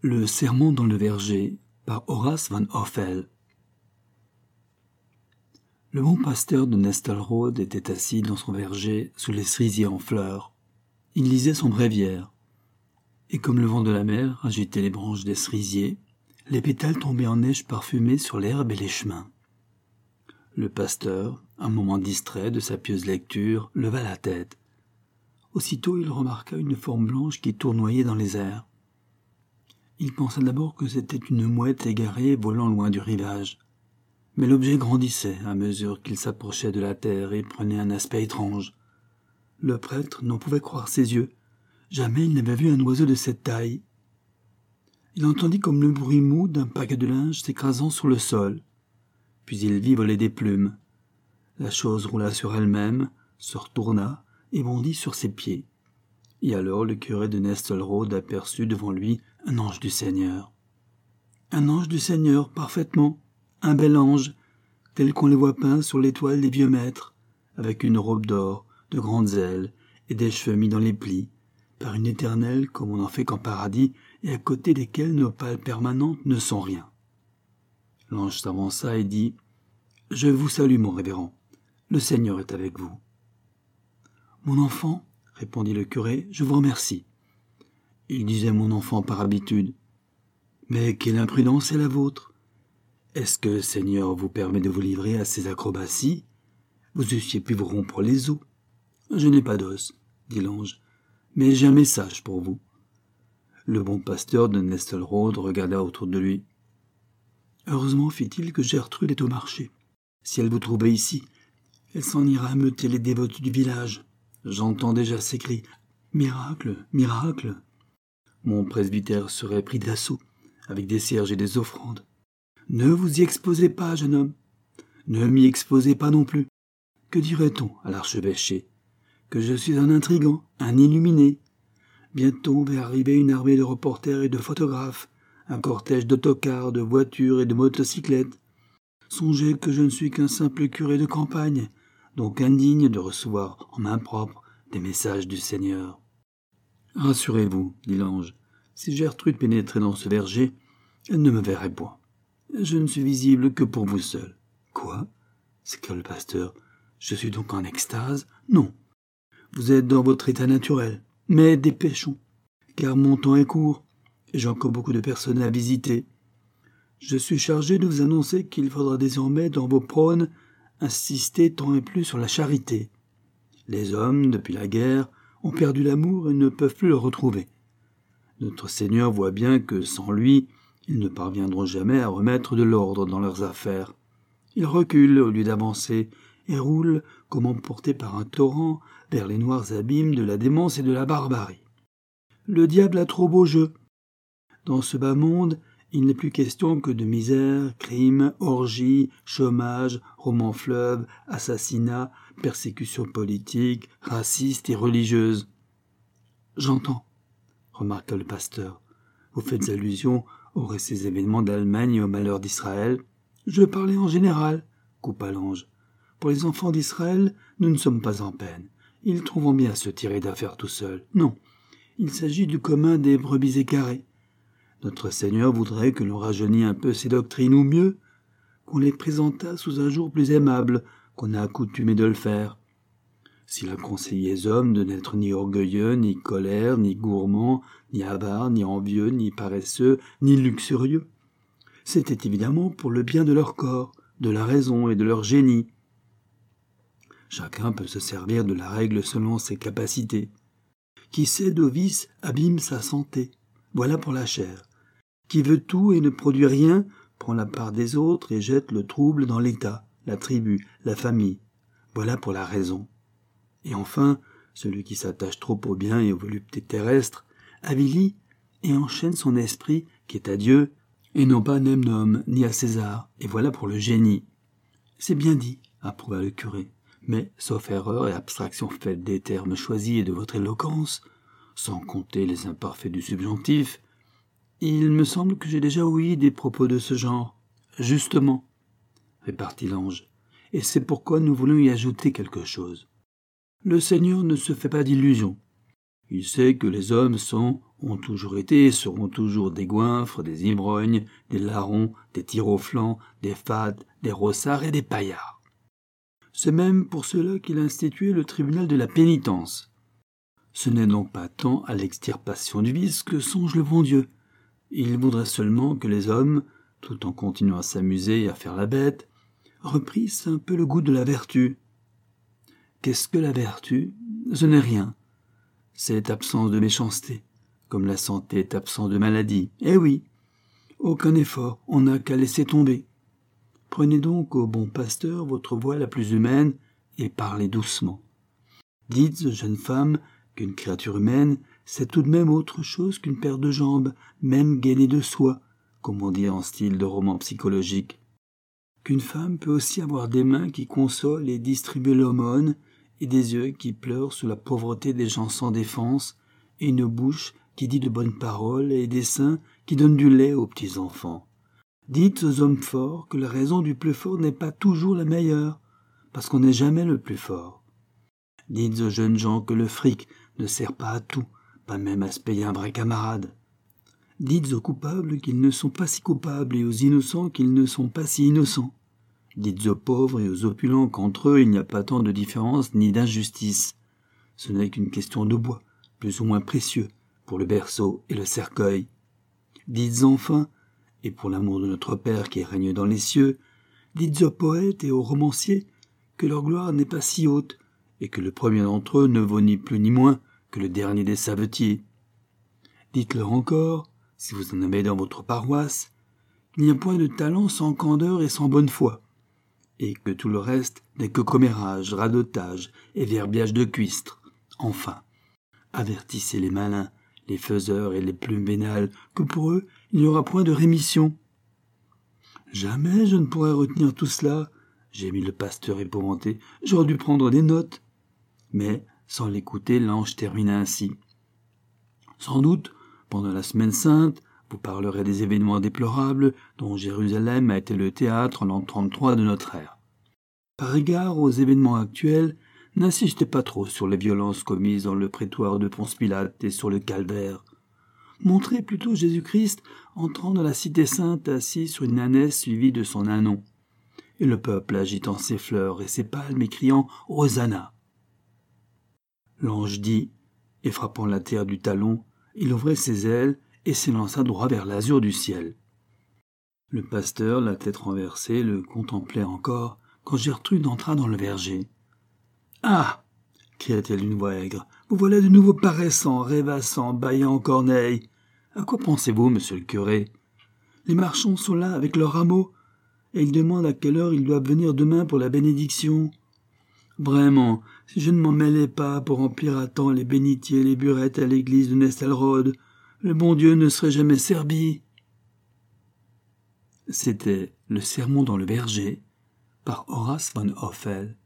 Le sermon dans le verger par Horace van Hoffel. Le bon pasteur de Nestelrode était assis dans son verger sous les cerisiers en fleurs. Il lisait son bréviaire. Et comme le vent de la mer agitait les branches des cerisiers, les pétales tombaient en neige parfumée sur l'herbe et les chemins. Le pasteur, un moment distrait de sa pieuse lecture, leva la tête. Aussitôt il remarqua une forme blanche qui tournoyait dans les airs. Il pensa d'abord que c'était une mouette égarée volant loin du rivage. Mais l'objet grandissait à mesure qu'il s'approchait de la terre et prenait un aspect étrange. Le prêtre n'en pouvait croire ses yeux. Jamais il n'avait vu un oiseau de cette taille. Il entendit comme le bruit mou d'un paquet de linge s'écrasant sur le sol. Puis il vit voler des plumes. La chose roula sur elle-même, se retourna et bondit sur ses pieds. Et alors le curé de Nestelrode aperçut devant lui un ange du Seigneur. Un ange du Seigneur, parfaitement, un bel ange, tel qu'on les voit peints sur l'étoile des vieux maîtres, avec une robe d'or, de grandes ailes et des cheveux mis dans les plis, par une éternelle comme on n'en fait qu'en paradis et à côté desquelles nos pales permanentes ne sont rien. L'ange s'avança et dit « Je vous salue, mon révérend, le Seigneur est avec vous. » « Mon enfant, répondit le curé, je vous remercie. Il disait mon enfant par habitude. Mais quelle imprudence est la vôtre? Est-ce que le Seigneur vous permet de vous livrer à ces acrobaties? Vous eussiez pu vous rompre les os. Je n'ai pas d'os, dit l'ange, mais j'ai un message pour vous. Le bon pasteur de Nestelrode regarda autour de lui. Heureusement, fit-il, que Gertrude est au marché. Si elle vous trouvait ici, elle s'en ira ameuter les dévotes du village. J'entends déjà ces cris. Miracle, miracle. Mon presbytère serait pris d'assaut, avec des cierges et des offrandes. Ne vous y exposez pas, jeune homme. Ne m'y exposez pas non plus. Que dirait-on à l'archevêché? Que je suis un intrigant, un illuminé. Bientôt va arriver une armée de reporters et de photographes, un cortège d'autocars, de voitures et de motocyclettes. Songez que je ne suis qu'un simple curé de campagne, donc indigne de recevoir en main propre des messages du Seigneur. Rassurez-vous, dit l'ange, si Gertrude pénétrait dans ce verger, elle ne me verrait point. Je ne suis visible que pour vous seul. Quoi? s'écria le pasteur. Je suis donc en extase? Non. Vous êtes dans votre état naturel. Mais dépêchons, car mon temps est court, et j'ai encore beaucoup de personnes à visiter. Je suis chargé de vous annoncer qu'il faudra désormais, dans vos prônes, insister tant et plus sur la charité. Les hommes, depuis la guerre, ont perdu l'amour et ne peuvent plus le retrouver. Notre Seigneur voit bien que, sans lui, ils ne parviendront jamais à remettre de l'ordre dans leurs affaires. Ils reculent au lieu d'avancer et roulent, comme emportés par un torrent, vers les noirs abîmes de la démence et de la barbarie. Le diable a trop beau jeu. Dans ce bas monde, il n'est plus question que de misère, crimes, orgies, chômage, romans fleuves, assassinats, persécutions politiques, racistes et religieuses. « J'entends, » remarqua le pasteur. « Vous faites allusion aux récents événements d'Allemagne et au malheur d'Israël. »« Je parlais en général, » coupa l'ange. « Pour les enfants d'Israël, nous ne sommes pas en peine. Ils trouveront bien à se tirer d'affaire tout seuls. Non, il s'agit du commun des brebis écarées. Notre Seigneur voudrait que l'on rajeunît un peu ces doctrines, ou mieux, qu'on les présentât sous un jour plus aimable qu'on a accoutumé de le faire. S'il a conseillé aux hommes de n'être ni orgueilleux, ni colères, ni gourmands, ni avares, ni envieux, ni paresseux, ni luxurieux, c'était évidemment pour le bien de leur corps, de la raison et de leur génie. Chacun peut se servir de la règle selon ses capacités. Qui cède au vice abîme sa santé. Voilà pour la chair. Qui veut tout et ne produit rien, prend la part des autres et jette le trouble dans l'État, la tribu, la famille. Voilà pour la raison. Et enfin, celui qui s'attache trop au bien et aux voluptés terrestres, avilit et enchaîne son esprit qui est à Dieu, et non pas à Nemnom ni à César, et voilà pour le génie. C'est bien dit, approuva le curé, mais, sauf erreur et abstraction faite des termes choisis et de votre éloquence, sans compter les imparfaits du subjonctif, il me semble que j'ai déjà ouï des propos de ce genre. Justement, répartit l'ange, et c'est pourquoi nous voulons y ajouter quelque chose. Le Seigneur ne se fait pas d'illusions. Il sait que les hommes ont toujours été et seront toujours des goinfres, des ivrognes, des larrons, des tirs au flanc, des fades, des rossards et des paillards. C'est même pour cela qu'il a institué le tribunal de la pénitence. Ce n'est donc pas tant à l'extirpation du vice que songe le bon Dieu. Il voudrait seulement que les hommes, tout en continuant à s'amuser et à faire la bête, reprissent un peu le goût de la vertu. Qu'est-ce que la vertu ? Ce n'est rien. C'est absence de méchanceté, comme la santé est absente de maladie. Eh oui, aucun effort, on n'a qu'à laisser tomber. Prenez donc au bon pasteur votre voix la plus humaine et parlez doucement. Dites aux jeunes femmes qu'une créature humaine, c'est tout de même autre chose qu'une paire de jambes, même gainée de soie, comme on dit en style de roman psychologique. Qu'une femme peut aussi avoir des mains qui consolent et distribuent l'aumône, et des yeux qui pleurent sous la pauvreté des gens sans défense, et une bouche qui dit de bonnes paroles, et des seins qui donnent du lait aux petits enfants. Dites aux hommes forts que la raison du plus fort n'est pas toujours la meilleure, parce qu'on n'est jamais le plus fort. Dites aux jeunes gens que le fric ne sert pas à tout, pas même à se payer un vrai camarade. Dites aux coupables qu'ils ne sont pas si coupables et aux innocents qu'ils ne sont pas si innocents. Dites aux pauvres et aux opulents qu'entre eux il n'y a pas tant de différence ni d'injustice. Ce n'est qu'une question de bois, plus ou moins précieux, pour le berceau et le cercueil. Dites enfin, et pour l'amour de notre Père qui règne dans les cieux, dites aux poètes et aux romanciers que leur gloire n'est pas si haute, et que le premier d'entre eux ne vaut ni plus ni moins que le dernier des savetiers. Dites-leur encore, si vous en avez dans votre paroisse, qu'il n'y a point de talent sans candeur et sans bonne foi, et que tout le reste n'est que commérage, radotage et verbiage de cuistre. Enfin, avertissez les malins, les faiseurs et les plus vénales, que pour eux, il n'y aura point de rémission. Jamais je ne pourrais retenir tout cela, gémit le pasteur épouvanté, j'aurais dû prendre des notes. Mais, sans l'écouter, l'ange termina ainsi. Sans doute, pendant la semaine sainte, vous parlerez des événements déplorables dont Jérusalem a été le théâtre en l'an 33 de notre ère. Par égard aux événements actuels, n'insistez pas trop sur les violences commises dans le prétoire de Ponce Pilate et sur le calvaire. Montrez plutôt Jésus-Christ entrant dans la cité sainte assis sur une ânesse suivie de son ânon, et le peuple agitant ses fleurs et ses palmes et criant « Hosanna ». L'ange dit, et frappant la terre du talon, il ouvrait ses ailes et s'élança droit vers l'azur du ciel. Le pasteur, la tête renversée, le contemplait encore, quand Gertrude entra dans le verger. « Ah !» cria-t-elle d'une voix aigre, « vous voilà de nouveau paraissant, rêvassant, bâillant en corneille. À quoi pensez-vous, monsieur le curé ? Les marchands sont là avec leurs rameaux, et ils demandent à quelle heure ils doivent venir demain pour la bénédiction. Vraiment, si je ne m'en mêlais pas pour remplir à temps les bénitiers et les burettes à l'église de Nestelrode, le bon Dieu ne serait jamais servi. » C'était Le Sermon dans le verger par Horace von Hoffel.